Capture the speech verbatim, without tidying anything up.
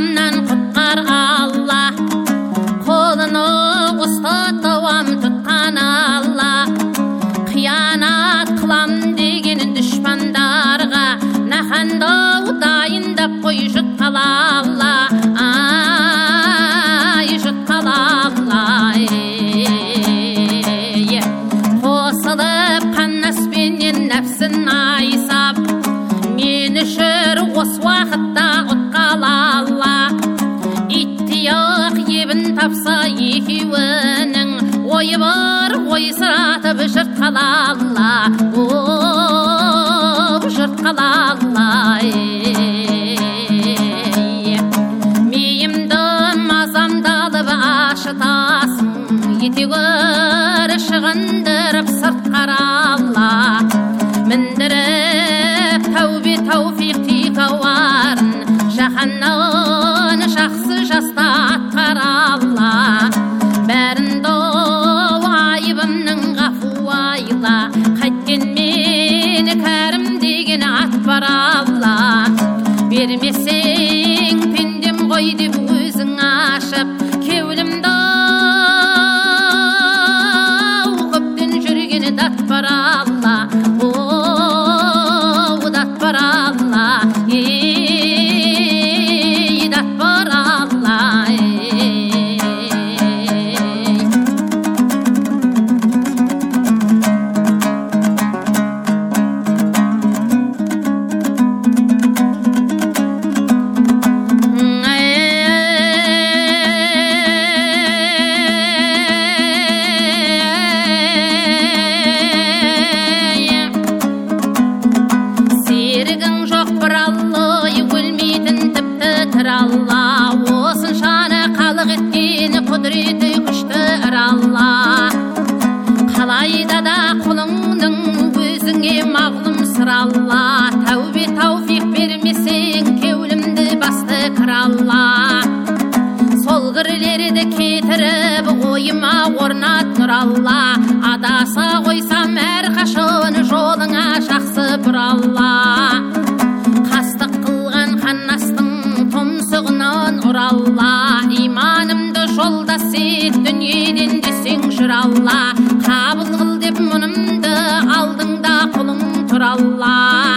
Haramdan құтқар Алла, қолыны ұстатуам тұтқан Алла. Қиянат қылам деген дүшпандарға нахандау дайындап қой жұтқала Алла. Ай, жұтқала Алла. Қосылып қаннаспенен нәпсін айсап, мен үшір осы уақытта ұтқала Алла. Иттияқ ебін тапса екеуінің, ойы бар ойсыратып жұртқала Алла. Оп, жұртқала Алла. Мейімді мазамдалып ашытасың, етегір шығындырып сыртқара Алла. Міндіріп тәубе тауфиқ тикауарын, жаһаннан жақсы жаста атқара Алла. Бәрінді айыбымның ғафу айла, қайткен мені кәрім деген ат бар Алла. Бермесең пендем ғой деп өзің ашып, кеуілімді ғыптен жүрген дат бар Алла. О, дат бар Алла. Ей, дат бар Алла. Серігің жоқ бір Алла, өлмейтін тіпті тір Алла. Осыншаны халық еткен құдіреті күшті ір Алла. Қалайда да құлыңның өзіңе мағлұм сыр Алла. Тәубе тауфиқ бермесең кеуілімді басты кір Алла. Сол кірлерді кетіріп ойыма орнат нұр Алла. Адаса қойсам әрқашан жолыңа жақсы бір Алла. Қастық қылған қаннастың тұмсығынан ұр Алла. Иманымды жолдас ет дүниеден десең жүр Алла. Қабыл қыл деп мұнымды алдыңда құлың тұр Алла.